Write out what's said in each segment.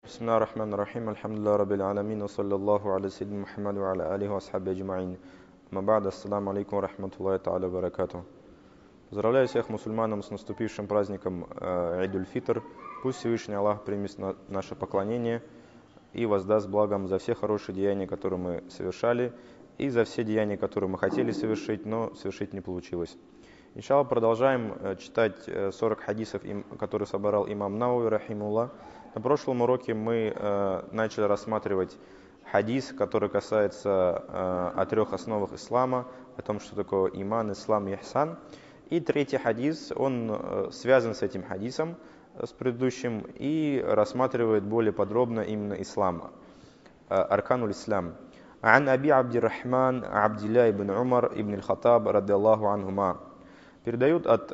بسم الله الرحمن الرحيم الحمد لله رب العالمين وصلى الله على سيدنا محمد وعلى آله وأصحابه أجمعين. أما بعد, ассаламу алейкум ва рахматуллахи та'аля ва баракатух. Поздравляю всех мусульман с наступившим праздником Идуль-Фитр. Пусть Всевышний Аллах примет наше поклонение и воздаст благом за все хорошие деяния, которые мы совершали, и за все деяния, которые мы хотели совершить, но совершить не получилось. Иншаллах, продолжаем читать 40 хадисов, которые собрал имам Науи, рахимуллах. На прошлом уроке мы начали рассматривать хадис, который касается о трех основах ислама, о том, что такое иман, ислам и ихсан. И третий хадис, он связан с этим хадисом, с предыдущим, и рассматривает более подробно именно ислам. Аркануль ислам. Ан Аби Абдиррахман Абдилля ибн Умар ибн аль-Хаттаб радиаллаху анхума. Передают от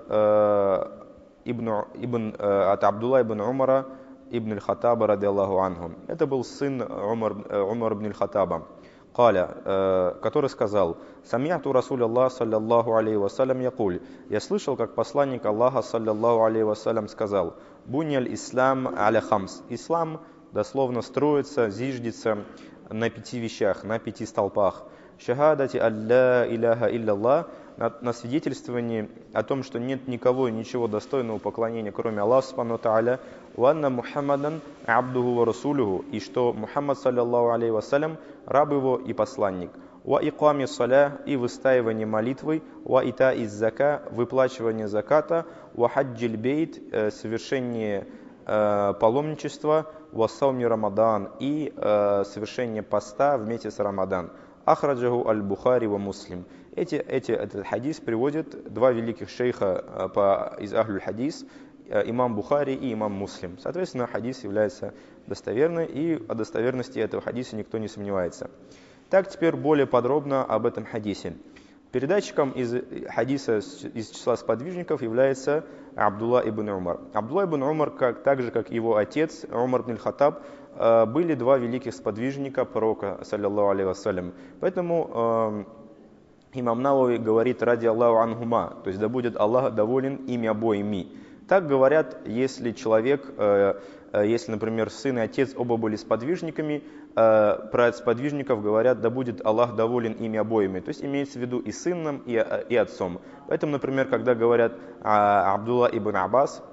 Абдулла ибн Умара ибн аль-Хаттаба радиаллаху анху. Это был сын Умар ибн аль-Хаттаба, который сказал: «Сами'ту Расуляллах саллаллаху алейхи вассалям якуль». Я слышал, как посланник Аллаха саллаллаху алейхи вассалям сказал: «Буньяль ислам аля хамс». Ислам дословно строится, зиждется на 5 вещах, на 5 столпах. Шахадати алла иляха илляллах, на свидетельствовании о том, что нет никого и ничего достойного поклонения, кроме Аллаха субхану тааля, ва анна Мухаммадан абдуху ва расулюху, и что Мухаммад саллаллаху алейхи вассалям раб его и посланник. Ва иками саля, и выстаивание молитвы, ва ита из зака, выплачивание заката, ва хаджиль бейт, совершение паломничества, ва сауми Рамадан, и совершение поста вместе с Рамадан. Ахраджаху аль-Бухари ва Муслим. Этот хадис приводят два великих шейха из Ахлюль хадис, имам Бухари и имам Муслим. Соответственно, хадис является достоверным, и о достоверности этого хадиса никто не сомневается. Так, теперь более подробно об этом хадисе. Передатчиком из хадиса из числа сподвижников является Абдулла ибн Умар. Абдулла ибн Умар, так же как его отец Умар ибн аль-Хаттаб, были два великих сподвижника пророка, саллаллаху алейхи вассалям. Поэтому имам Науи говорит ради Аллаху анхума, то есть да будет Аллах доволен ими обоими. Так говорят, если человек, если, например, сын и отец оба были сподвижниками, про сподвижников говорят, да будет Аллах доволен ими обоими. То есть имеется в виду и сыном, и отцом. Поэтому, например, когда говорят Абдулла ибн Аббас,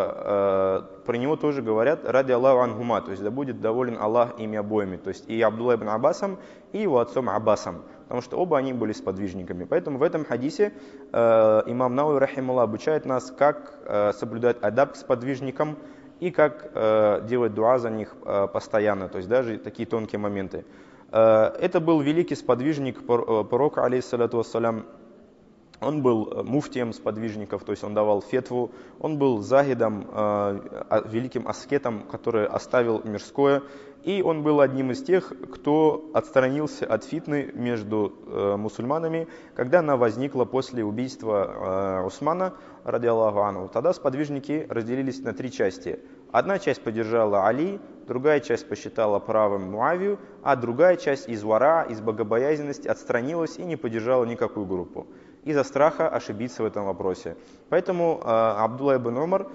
про него тоже говорят ради Аллаху анхума, то есть да будет доволен Аллах ими обоими. То есть и Абдулла ибн Аббасом, и его отцом Аббасом. Потому что оба они были сподвижниками. Поэтому в этом хадисе имам Науи рахимуллах обучает нас, как соблюдать адаб к сподвижникам и как делать дуа за них постоянно, то есть даже такие тонкие моменты. Это был великий сподвижник пророка, алейхиссалату вассалям. Он был муфтием сподвижников, то есть он давал фетву, он был захидом, великим аскетом, который оставил мирское, и он был одним из тех, кто отстранился от фитны между мусульманами, когда она возникла после убийства Усмана, ради Аллаху анху. Тогда сподвижники разделились на 3 части. Одна часть поддержала Али, другая часть посчитала правым Муавию, а другая часть из вара, из богобоязненности отстранилась и не поддержала никакую группу, из-за страха ошибиться в этом вопросе. Поэтому Абдулла ибн Умар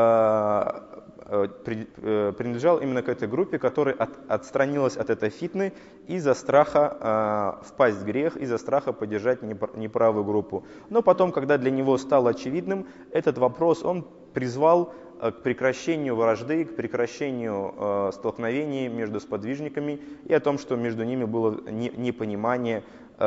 принадлежал именно к этой группе, которая отстранилась от этой фитны из-за страха впасть в грех, из-за страха поддержать неправую группу. Но потом, когда для него стало очевидным этот вопрос, он призвал к прекращению вражды, к прекращению столкновений между сподвижниками и о том, что между ними было непонимание.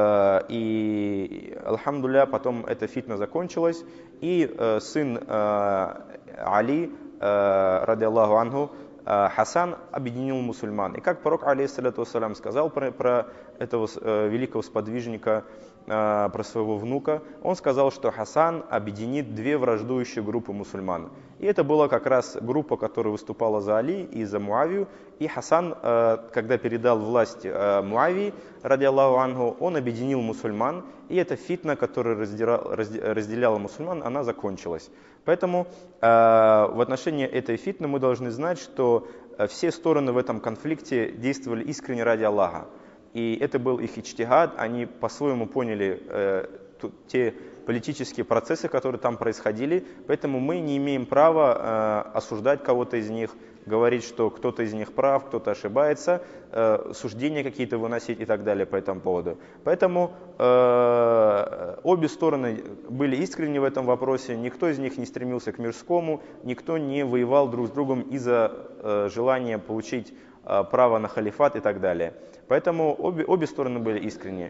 И, альхамдулилля, потом эта фитна закончилась, и сын Али, ради Аллаху анху, Хасан, объединил мусульман. И как пророк, алейхиссалату вассалям, сказал про этого великого сподвижника, про своего внука, он сказал, что Хасан объединит 2 враждующие группы мусульман. И это была как раз группа, которая выступала за Али и за Муавию. И Хасан, когда передал власть Муавии, ради Аллаху анху, он объединил мусульман. И эта фитна, которая разделяла мусульман, она закончилась. Поэтому в отношении этой фитны мы должны знать, что все стороны в этом конфликте действовали искренне ради Аллаха. И это был их иджтихад, они по-своему поняли те политические процессы, которые там происходили, поэтому мы не имеем права осуждать кого-то из них, говорить, что кто-то из них прав, кто-то ошибается, суждения какие-то выносить и так далее по этому поводу. Поэтому обе стороны были искренни в этом вопросе, никто из них не стремился к мирскому, никто не воевал друг с другом из-за желания получить право на халифат и так далее. Поэтому обе стороны были искренни.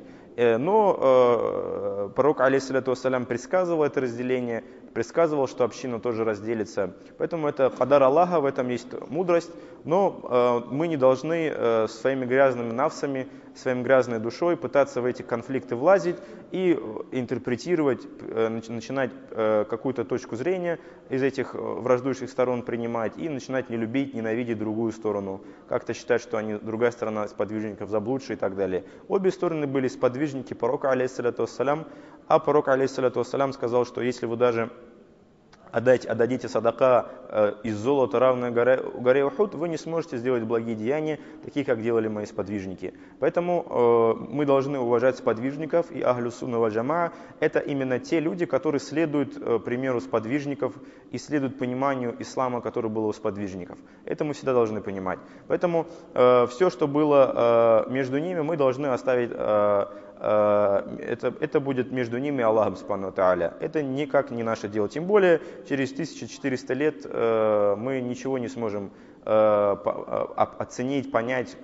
Но пророк, алейхиссалату вассалям, предсказывал это разделение, предсказывал, что община тоже разделится. Поэтому это кадар Аллаха, в этом есть мудрость. Но мы не должны своими грязными навсами, своей грязной душой пытаться в эти конфликты влазить и интерпретировать, начинать какую-то точку зрения из этих враждующих сторон принимать и начинать не любить, ненавидеть другую сторону. Как-то считать, что другая сторона сподвижников заблудшие и так далее. Обе стороны были сподвижники пророка, алейхиссалату вассалям, а пророк, алейхиссалату вассалям, сказал, что если вы даже отдадите садака из золота, равное горе Ухуд, вы не сможете сделать благие деяния, такие, как делали мои сподвижники. Поэтому мы должны уважать сподвижников, и ахлю сунна валь джамаа — это именно те люди, которые следуют примеру сподвижников и следуют пониманию ислама, который был у сподвижников. Это мы всегда должны понимать. Поэтому все, что было между ними, мы должны оставить. Это будет между ними и Аллахом субхану ва тааля. Это никак не наше дело. Тем более, через 1400 лет мы ничего не сможем оценить, понять,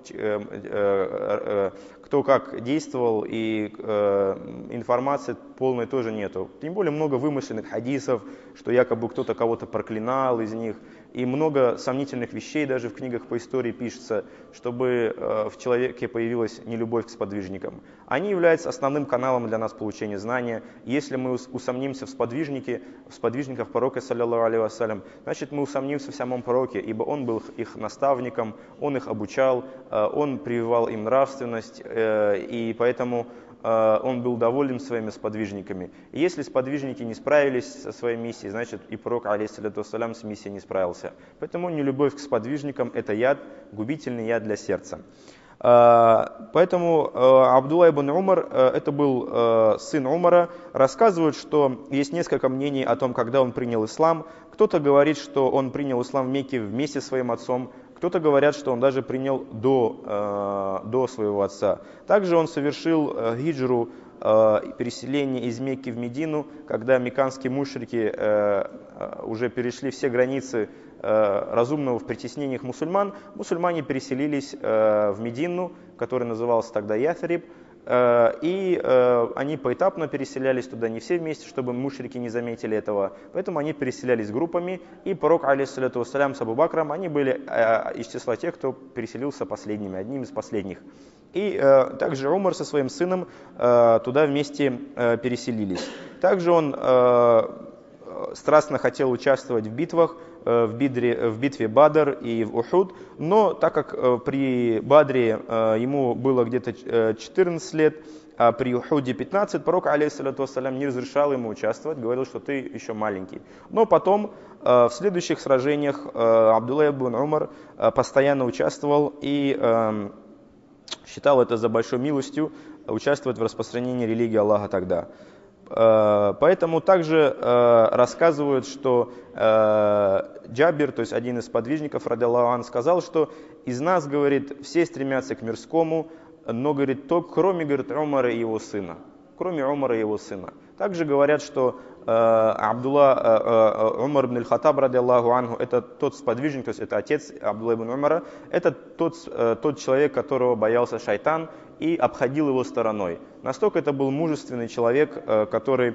кто как действовал, и информации полной тоже нету. Тем более много вымышленных хадисов, что якобы кто-то кого-то проклинал из них, и много сомнительных вещей даже в книгах по истории пишется, чтобы в человеке появилась нелюбовь к сподвижникам. Они являются основным каналом для нас получения знания. Если мы усомнимся в сподвижниках пророка, саллаллаху алейхи вассалям, значит мы усомнимся в самом пророке, ибо он был их наставником, он их обучал, он прививал им нравственность, и поэтому он был доволен своими сподвижниками. И если сподвижники не справились со своей миссией, значит и пророк, алейхиссалату вассалям, с миссией не справился. Поэтому нелюбовь к сподвижникам — это яд, губительный яд для сердца. Поэтому Абдулла ибн Умар, это был сын Умара, рассказывает, что есть несколько мнений о том, когда он принял ислам. Кто-то говорит, что он принял ислам в Мекке вместе с своим отцом, кто-то говорят, что он даже принял до своего отца. Также он совершил хиджру, переселение из Мекки в Медину, когда мекканские мушрики уже перешли все границы разумного в притеснениях мусульман. Мусульмане переселились в Медину, которая называлась тогда Яфриб, и они поэтапно переселялись туда, не все вместе, чтобы мушрики не заметили этого. Поэтому они переселялись группами, и пророк, алейхиссалату вассалям, с Абу Бакром, они были из числа тех, кто переселился последними, одним из последних. И также Умар со своим сыном туда вместе переселились. Также он страстно хотел участвовать в битвах, в битве Бадр и в Ухуд, но так как при Бадре ему было где-то 14 лет, а при Ухуде 15, пророк, алейхиссалату вассалям, не разрешал ему участвовать, говорил, что ты еще маленький. Но потом в следующих сражениях Абдулла ибн Умар постоянно участвовал и считал это за большой милостью участвовать в распространении религии Аллаха тогда. Поэтому также рассказывают, что Джабир, то есть один из подвижников, радиаллаху ан, сказал, что из нас, говорит, все стремятся к мирскому, но, говорит, только кроме, говорит, Умара и его сына. Кроме Умара и его сына. Также говорят, что Умар ибн аль-Хаттаб, радиаллаху анху, это тот сподвижник, то есть это отец Абдулла ибн Умара, это тот человек, которого боялся шайтан и обходил его стороной. Настолько это был мужественный человек, который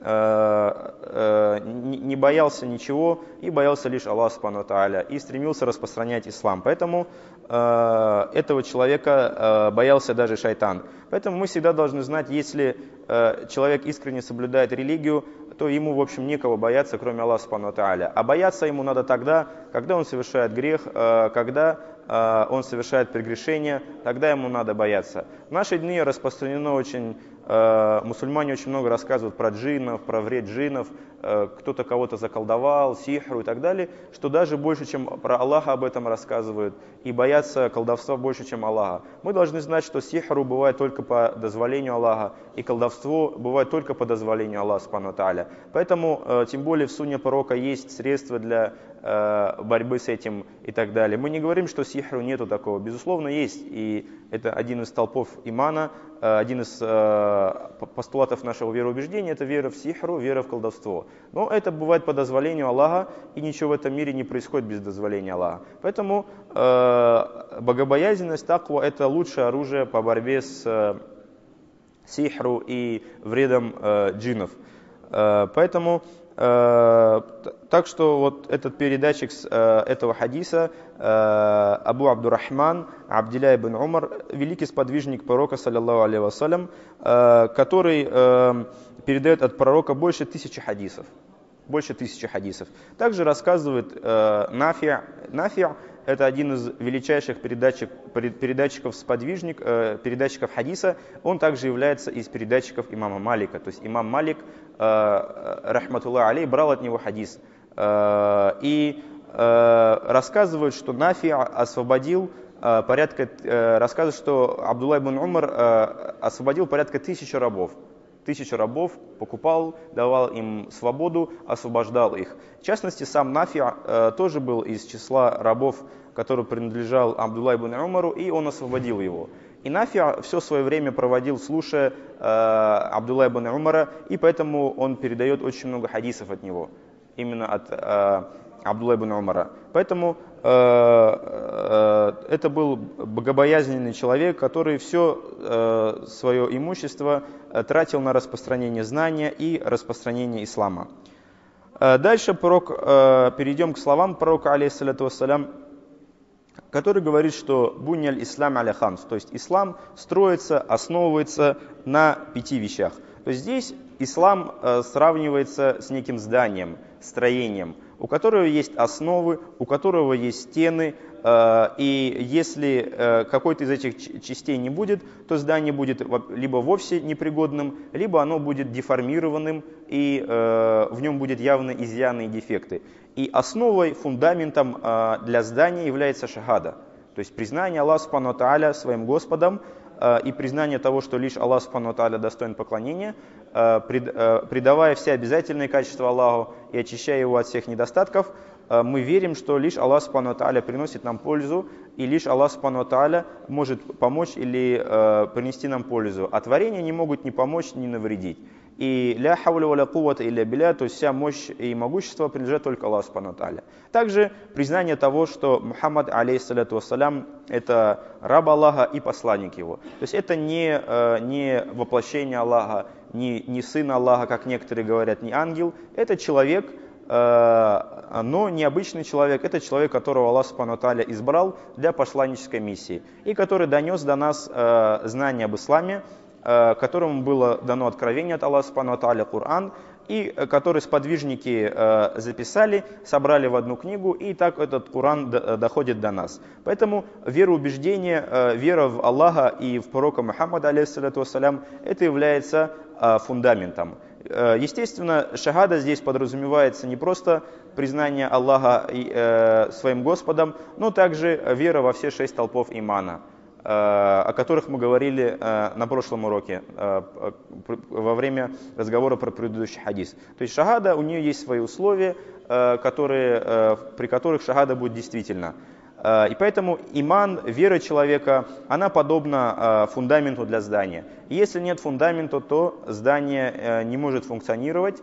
не боялся ничего и боялся лишь Аллаха субхану ва тааля и стремился распространять ислам. Поэтому этого человека боялся даже шайтан. Поэтому мы всегда должны знать, если человек искренне соблюдает религию, то ему, в общем, некого бояться, кроме Аллаха субхану ва тааля. А бояться ему надо тогда, когда он совершает грех, когда он совершает прегрешение, тогда ему надо бояться. В наши дни распространено очень Мусульмане очень много рассказывают про джиннов, про вред джиннов, кто-то кого-то заколдовал, сихру и так далее, что даже больше, чем про Аллаха об этом рассказывают, и боятся колдовства больше, чем Аллаха. Мы должны знать, что сихру бывает только по дозволению Аллаха, и колдовство бывает только по дозволению Аллаха, субхану ва тааля. Поэтому, тем более в сунне пророка есть средства для борьбы с этим и так далее. Мы не говорим, что сихру нету такого. Безусловно, есть. И это один из столпов имана, один из постулатов нашего вероубеждения, это вера в сихру, вера в колдовство. Но это бывает по дозволению Аллаха, и ничего в этом мире не происходит без дозволения Аллаха. Поэтому богобоязненность, таква, это лучшее оружие по борьбе с сихру и вредом джиннов. Поэтому так что вот этот передатчик этого хадиса, Абу Абдурахман Абдилля ибн Умар, великий сподвижник пророка, саллаллаху алейхи вассалям, который передает от пророка больше 1000 хадисов. Больше 1000 хадисов. Также рассказывает Нафи'. Нафи' — это один из величайших передатчиков хадиса. Он также является из передатчиков имама Малика. То есть имам Малик, рахматуллах алейх, брал от него хадис. И рассказывают, что Нафи' освободил рассказывает, что Абдулла ибн Умар освободил порядка 1000 рабов. 1000 рабов покупал, давал им свободу, освобождал их. В частности, сам Нафи' тоже был из числа рабов, который принадлежал Абдулла ибн Умару, и он освободил его. И Нафи' все свое время проводил, слушая Абдулла ибн Умара, и поэтому он передает очень много хадисов от него, именно от Абдулла ибн Умара. Поэтому это был богобоязненный человек, который все свое имущество тратил на распространение знания и распространение ислама. Дальше перейдем к словам пророка, алейхиссалату вассалям, который говорит, что «Буньяль ислам аля хамс», то есть ислам строится, основывается на 5 вещах. То есть здесь ислам сравнивается с неким зданием, строением, у которого есть основы, у которого есть стены, и если какой-то из этих частей не будет, то здание будет либо вовсе непригодным, либо оно будет деформированным, и в нем будет явно изъяны и дефекты. И основой, фундаментом для здания является шахада, то есть признание Аллаха субхану ва тааля своим Господом, и признание того, что лишь Аллах субхану ва тааля достоин поклонения, придавая все обязательные качества Аллаху и очищая его от всех недостатков, мы верим, что лишь Аллах субхану ва тааля приносит нам пользу, и лишь Аллах субхану ва тааля может помочь или принести нам пользу. А творения не могут ни помочь, ни навредить. И ля хауля ва ля куввата илля билля, то есть вся мощь и могущество принадлежат только Аллаху субхану ва тааля. Также признание того, что Мухаммад, алейхиссалату вассалям, это раб Аллаха и посланник его. То есть это не воплощение Аллаха, не сын Аллаха, как некоторые говорят, не ангел. Это человек, но необычный человек. Это человек, которого Аллах субхану ва тааля избрал для посланнической миссии. И который донес до нас знания об исламе, которому было дано откровение от Аллаха субхану ва тааля, Коран, и который сподвижники записали, собрали в одну книгу, и так этот Коран доходит до нас. Поэтому вероубеждение, вера в Аллаха и в пророка Мухаммада, алейхиссалату вассалям, это является фундаментом. Естественно, шахада здесь подразумевается не просто признание Аллаха своим Господом, но также вера во все 6 столпов имана, о которых мы говорили на прошлом уроке во время разговора про предыдущий хадис. То есть шахада, у нее есть свои условия, при которых шахада будет действительно. И поэтому иман, вера человека, она подобна фундаменту для здания. И если нет фундамента, то здание не может функционировать,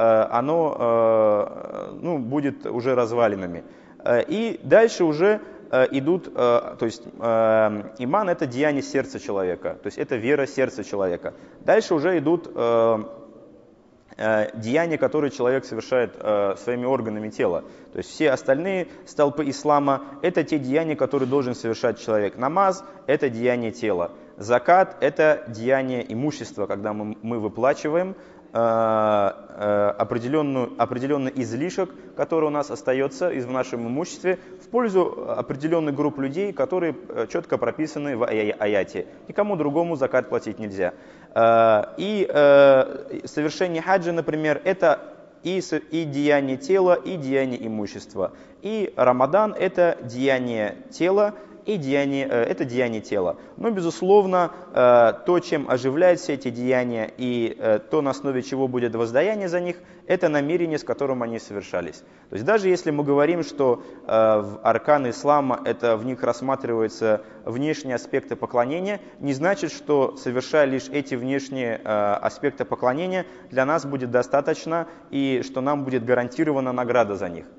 оно будет уже развалинами. И дальше уже идут, то есть иман — это деяние сердца человека, то есть это вера сердца человека. Дальше уже идут деяния, которые человек совершает своими органами тела. То есть все остальные столпы ислама — это те деяния, которые должен совершать человек. Намаз — это деяние тела. Закат — это деяние имущества, когда мы выплачиваем определенный излишек, который у нас остается в нашем имуществе, в пользу определенных групп людей, которые четко прописаны в аяте. Никому другому закат платить нельзя. И совершение хаджа, например, это и деяние тела, и деяние имущества. И Рамадан – это деяние тела, и это деяние тела. Но, безусловно, то, чем оживляют все эти деяния, и то, на основе чего будет воздаяние за них, это намерение, с которым они совершались. То есть даже если мы говорим, что в арканы ислама в них рассматриваются внешние аспекты поклонения, не значит, что совершая лишь эти внешние аспекты поклонения, для нас будет достаточно, и что нам будет гарантирована награда за них.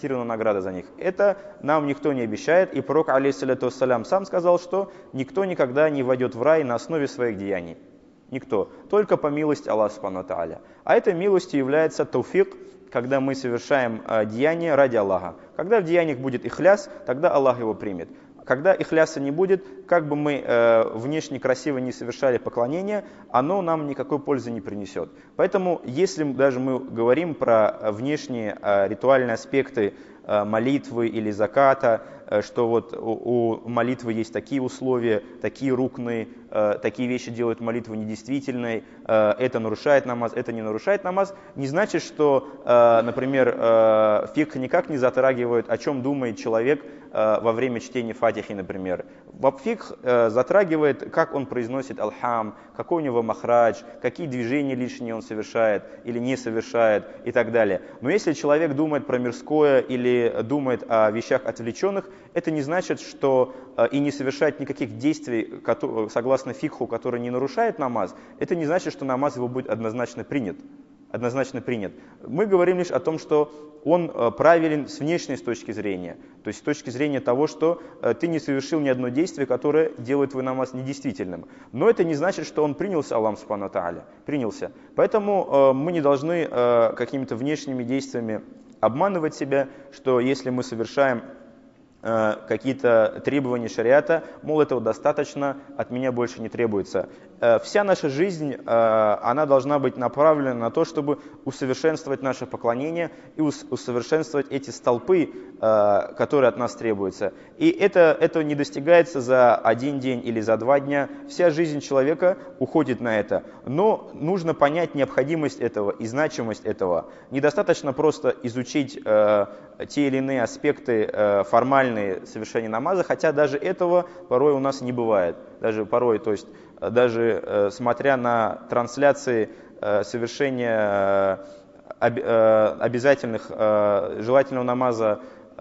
Это нам никто не обещает, и пророк, алейхиссаляту вассалям, сам сказал, что никто никогда не войдет в рай на основе своих деяний. Никто. Только по милости Аллаха субхану ва тааля. А этой милостью является тауфик, когда мы совершаем деяние ради Аллаха. Когда в деяниях будет ихляс, тогда Аллах его примет. Когда ихляса не будет, как бы мы внешне красиво не совершали поклонение, оно нам никакой пользы не принесет. Поэтому, если даже мы говорим про внешние ритуальные аспекты молитвы или заката, что вот у молитвы есть такие условия, такие рукны, такие вещи делают молитву недействительной, это нарушает намаз, это не нарушает намаз, не значит, что, например, фикх никак не затрагивает, о чем думает человек во время чтения фатихи, например. Фикх затрагивает, как он произносит алхам, какой у него махрадж, какие движения лишние он совершает или не совершает и так далее. Но если человек думает про мирское или думает о вещах отвлеченных, это не значит, что и не совершает никаких действий, согласно фикху, которые не нарушают намаз, это не значит, что намаз его будет однозначно принят. Мы говорим лишь о том, что он правилен с внешней точки зрения. То есть с точки зрения того, что ты не совершил ни одно действие, которое делает твой намаз недействительным. Но это не значит, что он принялся Аллахом субхану ва тааля. Принялся. Поэтому мы не должны какими-то внешними действиями обманывать себя, что если мы совершаем какие-то требования шариата, мол, этого достаточно, от меня больше не требуется. Вся наша жизнь, она должна быть направлена на то, чтобы усовершенствовать наше поклонение и усовершенствовать эти столпы, которые от нас требуются. И это не достигается за один день или за 2 дня. Вся жизнь человека уходит на это. Но нужно понять необходимость этого и значимость этого. Недостаточно просто изучить те или иные аспекты формальные совершения намаза, хотя даже этого порой у нас не бывает. Даже смотря на трансляции совершения обязательных желательного намаза,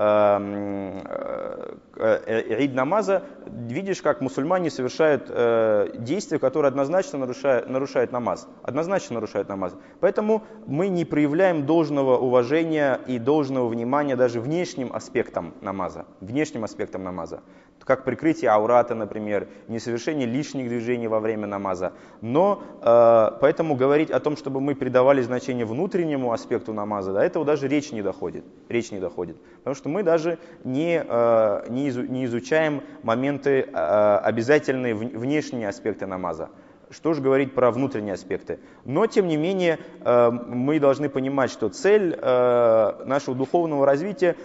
ид намаза, видишь, как мусульмане совершают действия, которые однозначно нарушают намаз. Поэтому мы не проявляем должного уважения и должного внимания даже внешним аспектам намаза. Как прикрытие аурата, например, несовершение лишних движений во время намаза. Но поэтому говорить о том, чтобы мы придавали значение внутреннему аспекту намаза, до этого даже речь не доходит. Потому что мы даже не изучаем моменты, обязательные внешние аспекты намаза. Что же говорить про внутренние аспекты? Но, тем не менее, мы должны понимать, что цель нашего духовного развития,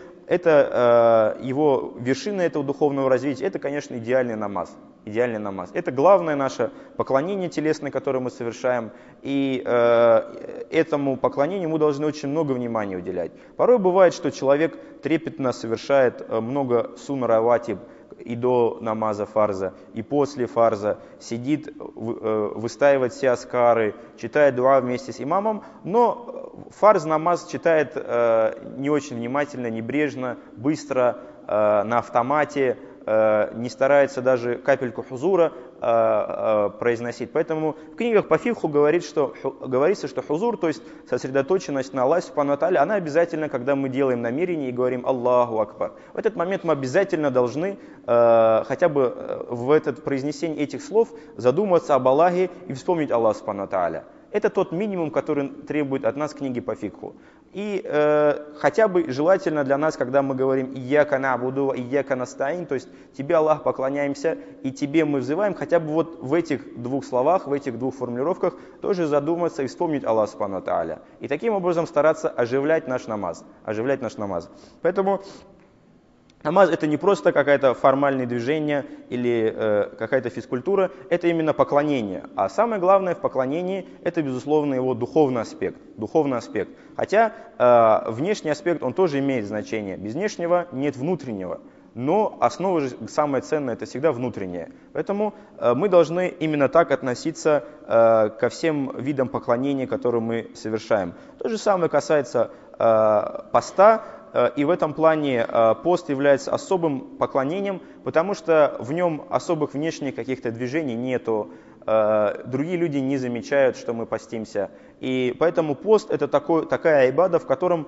вершина этого духовного развития, это, конечно, идеальный намаз. Это главное наше поклонение телесное, которое мы совершаем. И этому поклонению мы должны очень много внимания уделять. Порой бывает, что человек трепетно совершает много сунн раватиб и до намаза фарза, и после фарза, сидит, выстаивает все аскары, читает дуа вместе с имамом, но фарз намаз читает не очень внимательно, небрежно, быстро, на автомате, не старается даже капельку хузура произносить. Поэтому в книгах по фикху говорится, что хузур, то есть сосредоточенность на Аллахе субхану ва тааля, она обязательно, когда мы делаем намерение и говорим Аллаху Акбар. В этот момент мы обязательно должны хотя бы в этот произнесении этих слов задуматься об Аллахе и вспомнить Аллаха субхану ва тааля. Это тот минимум, который требует от нас книги по фикху. И хотя бы желательно для нас, когда мы говорим «Ияка на'буду, ияка настаин», то есть «Тебе, Аллах, поклоняемся, и Тебе мы взываем», хотя бы вот в этих двух словах, в этих двух формулировках тоже задуматься и вспомнить Аллах Субхану ва Тааля. И таким образом стараться оживлять наш намаз. Поэтому намаз — это не просто какое-то формальное движение или какая-то физкультура, это именно поклонение. А самое главное в поклонении — это, безусловно, его духовный аспект. Хотя внешний аспект, он тоже имеет значение. Без внешнего нет внутреннего. Но основа же, самое ценное, это всегда внутреннее. Поэтому мы должны именно так относиться ко всем видам поклонения, которые мы совершаем. То же самое касается поста. И в этом плане пост является особым поклонением, потому что в нем особых внешних каких-то движений нету, другие люди не замечают, что мы постимся. И поэтому пост — это такая ибада, в котором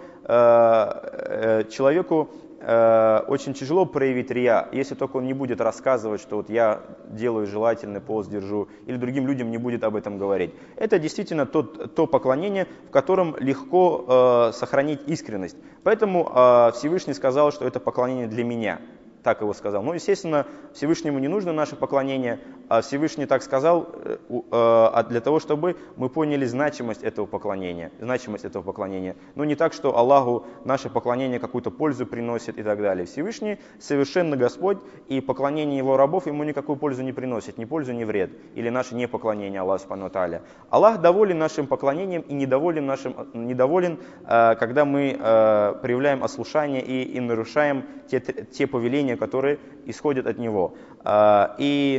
человеку очень тяжело проявить рия, если только он не будет рассказывать, что вот я делаю желательный пост, держу, или другим людям не будет об этом говорить. Это действительно то поклонение, в котором легко сохранить искренность. Поэтому Всевышний сказал, что это поклонение для меня. Так его сказал. Ну, естественно, Всевышнему не нужно наше поклонение, а Всевышний так сказал для того, чтобы мы поняли значимость этого поклонения. Но не так, что Аллаху наше поклонение какую-то пользу приносит и так далее. Всевышний совершенно Господь, и поклонение Его рабов Ему никакую пользу не приносит, ни пользу, ни вред. Или наше непоклонение Аллаху Субхану ва Тааля. Аллах доволен нашим поклонением и недоволен, когда мы проявляем ослушание и нарушаем те повеления, которые исходят от Него. Но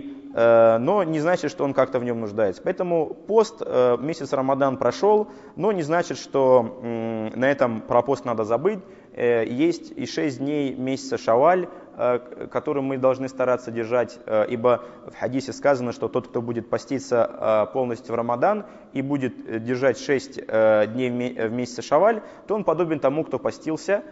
не значит, что он как-то в нем нуждается. Поэтому пост, месяц Рамадан прошел, но не значит, что на этом про пост надо забыть. Есть и 6 дней месяца Шаваль, которые мы должны стараться держать, ибо в хадисе сказано, что тот, кто будет поститься полностью в Рамадан и будет держать 6 дней в месяце Шаваль, то он подобен тому, кто постился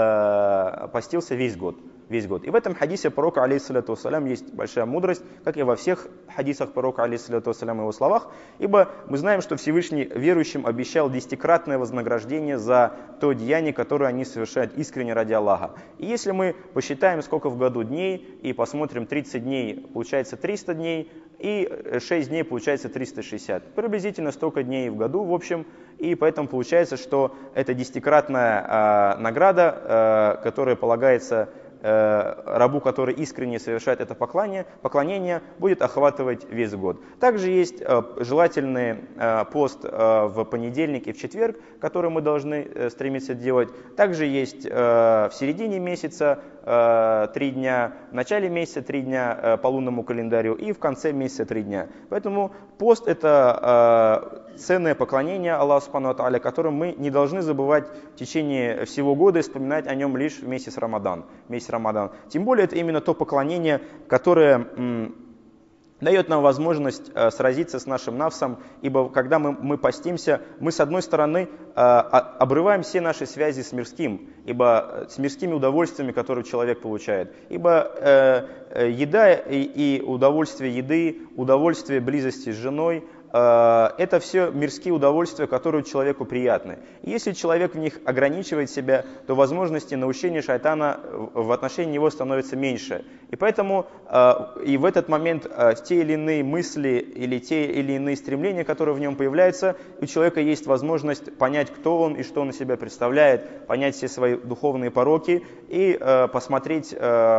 весь год. И в этом хадисе пророка, алейхиссалату вассалям, есть большая мудрость, как и во всех хадисах пророка, алейхиссалату вассалям, и его словах, ибо мы знаем, что Всевышний верующим обещал 10-кратное вознаграждение за то деяние, которое они совершают искренне ради Аллаха. И если мы посчитаем, сколько в году дней, и посмотрим, 30 дней получается 300 дней, и 6 дней получается 360. Приблизительно столько дней в году, в общем, и поэтому получается, что это 10-кратная награда, которая полагается рабу, который искренне совершает это поклонение, будет охватывать весь год. Также есть желательный пост в понедельник и в четверг, который мы должны стремиться делать. Также есть в середине месяца 3 дня, в начале месяца 3 дня по лунному календарю и в конце месяца 3 дня. Поэтому пост — это ценное поклонение Аллаху Субхану ва Тааля, которое мы не должны забывать в течение всего года и вспоминать о нем лишь в месяц Рамадан. Тем более это именно то поклонение, которое дает нам возможность сразиться с нашим нафсом, ибо когда мы постимся, мы с одной стороны обрываем все наши связи с мирским, ибо с мирскими удовольствиями, которые человек получает. Ибо еда и удовольствие еды, удовольствие близости с женой, это все мирские удовольствия, которые человеку приятны. И если человек в них ограничивает себя, то возможности наущения шайтана в отношении него становятся меньше. И поэтому и в этот момент те или иные мысли или те или иные стремления, которые в нем появляются, у человека есть возможность понять, кто он и что он из себя представляет, понять все свои духовные пороки и посмотреть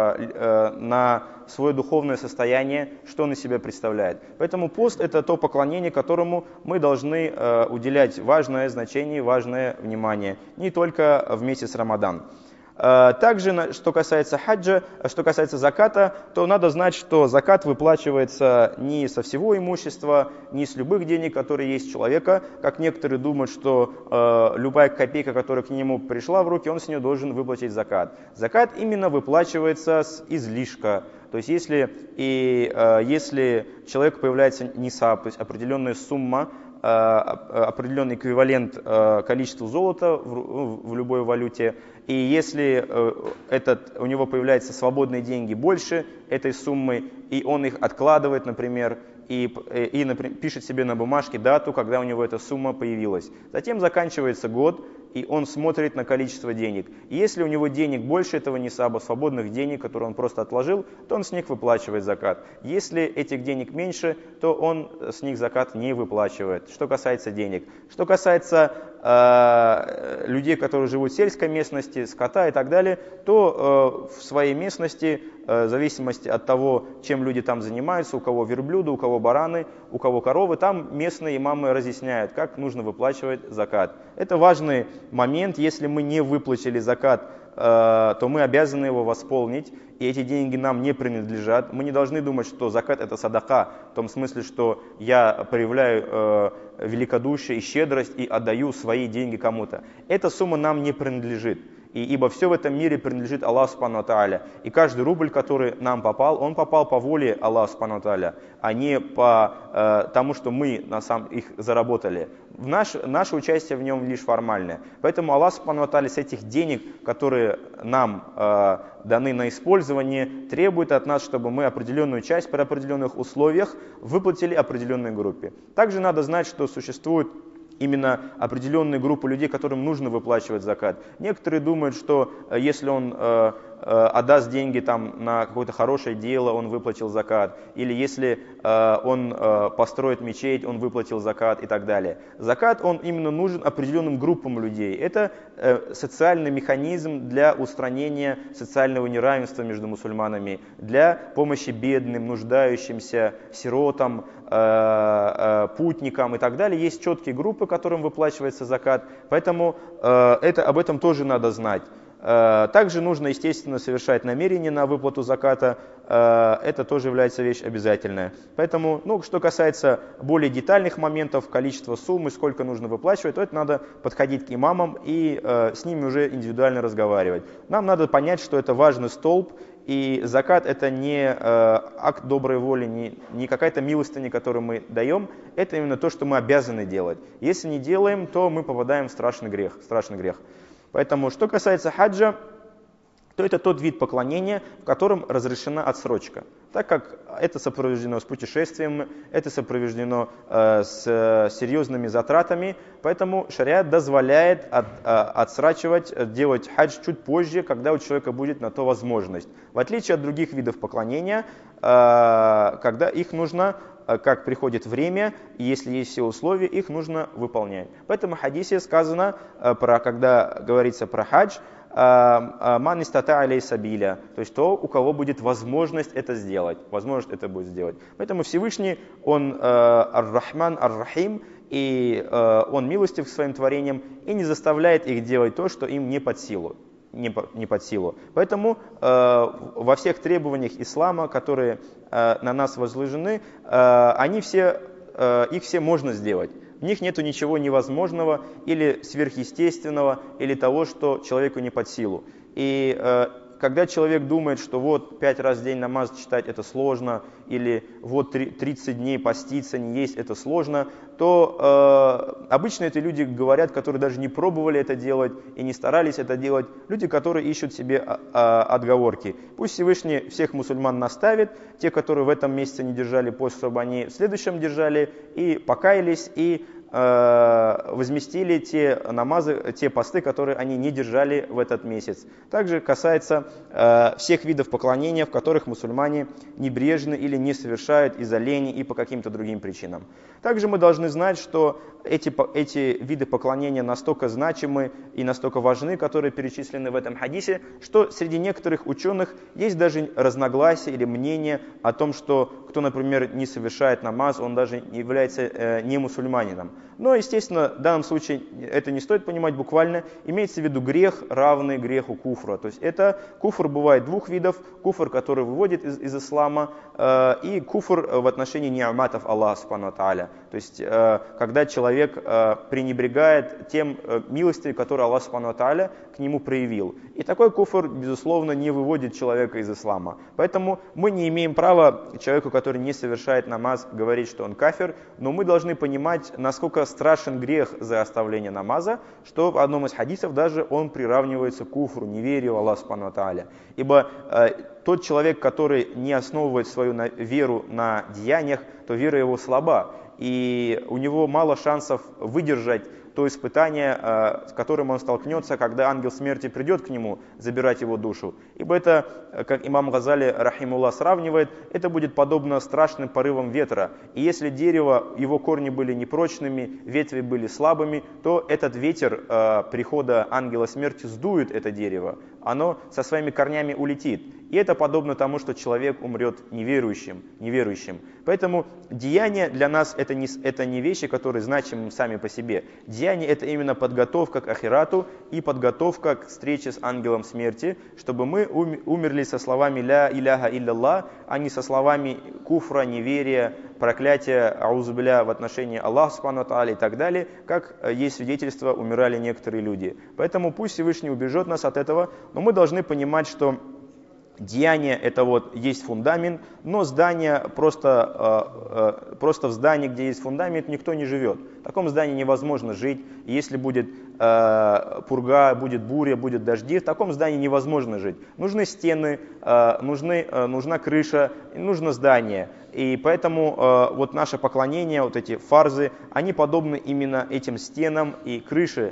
на свое духовное состояние, что он из себя представляет. Поэтому пост — это то поклонение, которому мы должны уделять важное значение, важное внимание, не только в месяц Рамадан. Также, что касается хаджа, что касается заката, то надо знать, что закат выплачивается не со всего имущества, не с любых денег, которые есть у человека, как некоторые думают, что любая копейка, которая к нему пришла в руки, он с нее должен выплатить закат. Закат именно выплачивается с излишка. То есть если человеку появляется нисаб, то есть определенная сумма, определенный эквивалент количеству золота в любой валюте, и если у него появляются свободные деньги больше этой суммы, и он их откладывает, например, например, пишет себе на бумажке дату, когда у него эта сумма появилась. Затем заканчивается год, и он смотрит на количество денег. И если у него денег больше этого нисаба, свободных денег, которые он просто отложил, то он с них выплачивает закат. Если этих денег меньше, то он с них закат не выплачивает. Что касается денег. Что касается людей, которые живут в сельской местности, скота и так далее, то в своей местности, в зависимости от того, чем люди там занимаются, у кого верблюды, у кого бараны, у кого коровы, там местные имамы разъясняют, как нужно выплачивать закат. Это важный момент. Если мы не выплатили закат, то мы обязаны его восполнить, и эти деньги нам не принадлежат. Мы не должны думать, что закат это садака, в том смысле, что я проявляю великодушие и щедрость и отдаю свои деньги кому-то. Эта сумма нам не принадлежит. Ибо все в этом мире принадлежит Аллаху Субхану ва Тааля. И каждый рубль, который нам попал, он попал по воле Аллаха Субхану ва Тааля, а не по тому, что мы их заработали. Наше участие в нем лишь формальное. Поэтому Аллах Субхану ва Тааля с этих денег, которые нам даны на использование, требует от нас, чтобы мы определенную часть при определенных условиях выплатили определенной группе. Также надо знать, что существует именно определенные группы людей, которым нужно выплачивать закат. Некоторые думают, что если он отдаст деньги там, на какое-то хорошее дело, он выплатил закат. Или если он построит мечеть, он выплатил закат и так далее. Закат, он именно нужен определенным группам людей. Это социальный механизм для устранения социального неравенства между мусульманами, для помощи бедным, нуждающимся, сиротам, путникам и так далее. Есть четкие группы, которым выплачивается закат, поэтому об этом тоже надо знать. Также нужно, естественно, совершать намерение на выплату заката, это тоже является вещь обязательная. Поэтому, что касается более детальных моментов, количества суммы, сколько нужно выплачивать, то это надо подходить к имамам и с ними уже индивидуально разговаривать. Нам надо понять, что это важный столб, и закат это не акт доброй воли, не какая-то милостыня, которую мы даем, это именно то, что мы обязаны делать. Если не делаем, то мы попадаем в страшный грех. Поэтому, что касается хаджа, то это тот вид поклонения, в котором разрешена отсрочка. Так как это сопровождено с путешествием, это сопровождено с серьезными затратами, поэтому шариат дозволяет отсрачивать, делать хадж чуть позже, когда у человека будет на то возможность. В отличие от других видов поклонения, когда их нужно, как приходит время, и если есть все условия, их нужно выполнять. Поэтому в хадисе сказано, когда говорится про хадж, ман истата алей сабиля, то есть то, у кого будет возможность это сделать, Поэтому Всевышний, он ар-Рахман, ар-Рахим, и он милостив к своим творениям и не заставляет их делать то, что им не под силу. Поэтому во всех требованиях ислама, которые на нас возложены, их все можно сделать. В них нет ничего невозможного или сверхъестественного, или того, что человеку не под силу. И когда человек думает, что вот 5 раз в день намаз читать это сложно, или вот 30 дней поститься, не есть это сложно, то обычно это люди говорят, которые даже не пробовали это делать и не старались это делать, люди, которые ищут себе отговорки. Пусть Всевышний всех мусульман наставит, те, которые в этом месяце не держали пост, чтобы они в следующем держали, и покаялись, и возместили те намазы, те посты, которые они не держали в этот месяц. Также касается всех видов поклонения, в которых мусульмане небрежны или не совершают из-за лени и по каким-то другим причинам. Также мы должны знать, что эти виды поклонения настолько значимы и настолько важны, которые перечислены в этом хадисе, что среди некоторых ученых есть даже разногласия или мнение о том, что кто, например, не совершает намаз, он даже является не мусульманином. Но, естественно, в данном случае это не стоит понимать буквально. Имеется в виду грех, равный греху куфра. То есть это куфр бывает двух видов. Куфр, который выводит из ислама, и куфр в отношении ни'матов Аллаха Субхану ва Тааля. То есть когда человек пренебрегает тем милостью, которую Аллах Субхану ва Тааля к нему проявил. И такой куфр, безусловно, не выводит человека из ислама. Поэтому мы не имеем права человеку, который который не совершает намаз, говорить, что он кафир, но мы должны понимать, насколько страшен грех за оставление намаза, что в одном из хадисов даже он приравнивается к куфру, неверию в Аллаха субхану ва тааля. Ибо тот человек, который не основывает свою веру на деяниях, то вера его слаба, и у него мало шансов выдержать то испытание, с которым он столкнется, когда ангел смерти придет к нему забирать его душу. Ибо это, как имам Газали, рахимуллах, сравнивает, это будет подобно страшным порывам ветра. И если дерево, его корни были непрочными, ветви были слабыми, то этот ветер прихода ангела смерти сдует это дерево. Оно со своими корнями улетит. И это подобно тому, что человек умрет неверующим. Поэтому деяния для нас это не вещи, которые значимы сами по себе. Деяние это именно подготовка к ахирату и подготовка к встрече с ангелом смерти, чтобы мы умерли со словами «Ля иляха илляллах», а не со словами куфра, неверия, проклятия, аузубиля в отношении Аллаха субхану ва тааля и так далее, как есть свидетельство, умирали некоторые люди. Поэтому пусть Всевышний убережет нас от этого, но мы должны понимать, что деяние это вот есть фундамент, но здание просто в здании, где есть фундамент, никто не живет. В таком здании невозможно жить. И если будет пурга, будет буря, будет дожди, в таком здании невозможно жить. Нужны стены, нужна крыша, нужно здание. И поэтому вот наше поклонение, вот эти фарзы, они подобны именно этим стенам и крыше.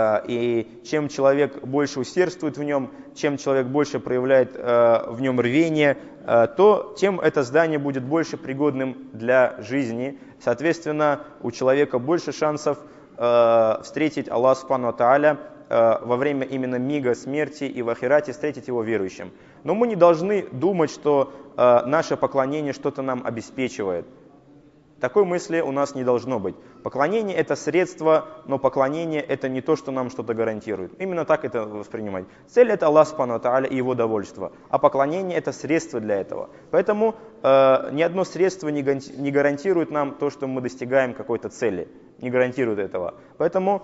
И чем человек больше усердствует в нем, чем человек больше проявляет в нем рвение, то тем это здание будет больше пригодным для жизни. Соответственно, у человека больше шансов встретить Аллаха субхану ва тааля во время именно мига смерти и в ахирате встретить его верующим. Но мы не должны думать, что наше поклонение что-то нам обеспечивает. Такой мысли у нас не должно быть. Поклонение это средство, но поклонение это не то, что нам что-то гарантирует. Именно так это воспринимать. Цель это Аллах субхану ва тааля и его довольство. А поклонение это средство для этого. Поэтому ни одно средство не гарантирует нам то, что мы достигаем какой-то цели. Не гарантирует этого. Поэтому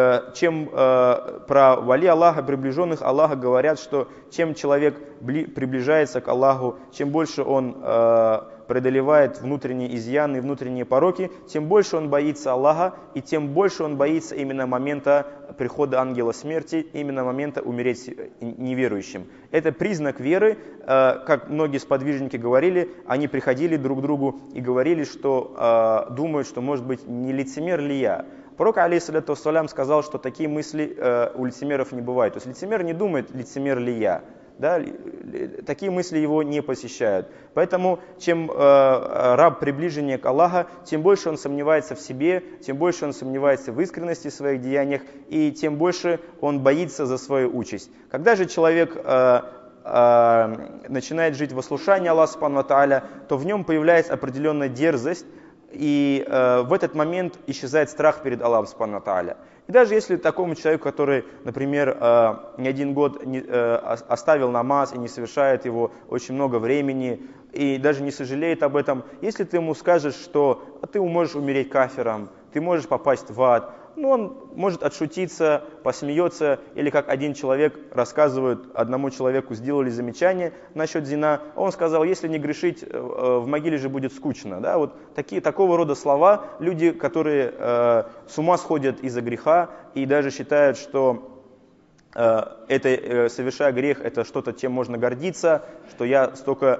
про вали Аллаха, приближенных Аллаха говорят, что чем человек приближается к Аллаху, чем больше он преодолевает внутренние изъяны, внутренние пороки, тем больше он боится Аллаха, и тем больше он боится именно момента прихода ангела смерти, именно момента умереть неверующим. Это признак веры, как многие сподвижники говорили, они приходили друг к другу и говорили, что думают, что может быть не лицемер ли я. Пророк, алейхиссаляту вассалям, сказал, что такие мысли у лицемеров не бывают. То есть лицемер не думает, лицемер ли я. Да, такие мысли его не посещают. Поэтому чем раб приближеннее к Аллаху, тем больше он сомневается в себе, тем больше он сомневается в искренности в своих деяниях, и тем больше он боится за свою участь. Когда же человек начинает жить в ослушании Аллаха субхану ва тааля, то в нем появляется определенная дерзость, и в этот момент исчезает страх перед Аллахом субхану ва тааля. И даже если такому человеку, который, например, не один год оставил намаз и не совершает его очень много времени, и даже не сожалеет об этом, если ты ему скажешь, что ты можешь умереть кафиром, ты можешь попасть в ад, он может отшутиться, посмеется, или как один человек рассказывает, одному человеку сделали замечание насчет зина, он сказал, если не грешить, в могиле же будет скучно. Да? Вот такого рода слова, люди, которые с ума сходят из-за греха и даже считают, что совершая грех, это что-то, чем можно гордиться, что я столько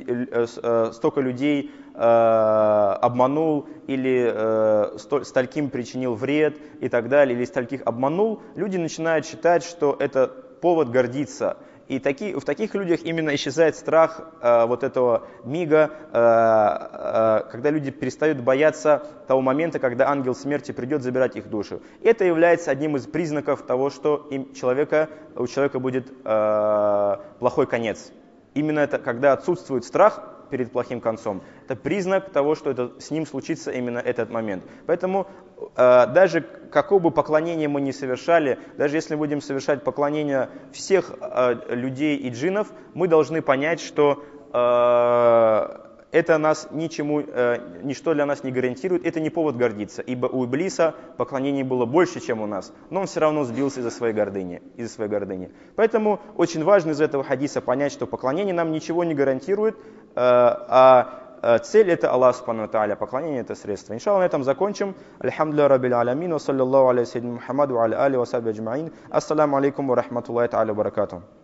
людей обманул или стольким причинил вред и так далее, или стольких обманул, люди начинают считать, что это повод гордиться. И в таких людях именно исчезает страх вот этого мига, когда люди перестают бояться того момента, когда ангел смерти придет забирать их душу. И это является одним из признаков того, что у человека будет плохой конец. Именно это, когда отсутствует страх перед плохим концом, это признак того, что это с ним случится именно этот момент. Поэтому даже какое бы поклонение мы ни совершали, даже если будем совершать поклонение всех людей и джиннов, мы должны понять, что это нас ничто для нас не гарантирует, это не повод гордиться, ибо у Иблиса поклонений было больше, чем у нас, но он все равно сбился из-за своей гордыни. Поэтому очень важно из этого хадиса понять, что поклонение нам ничего не гарантирует, а цель это Аллах Субхану ва Тааля, поклонение это средство. Иншаллах, на этом закончим. Альхамдулилля Раббил Алямин, ва саллаллаху аля саййидина Мухаммаду, ва аля али ва сахби аджмаин. Ассаламу алейкум ва рахматуллахи та'аля ва баракатуху.